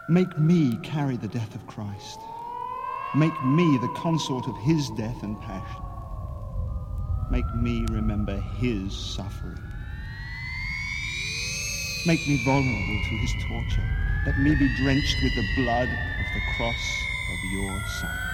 Make me carry the death of Christ. Make me the consort of his death and passion. Make me remember his suffering. Make me vulnerable to his torture. Let me be drenched with the blood of the cross of your Son.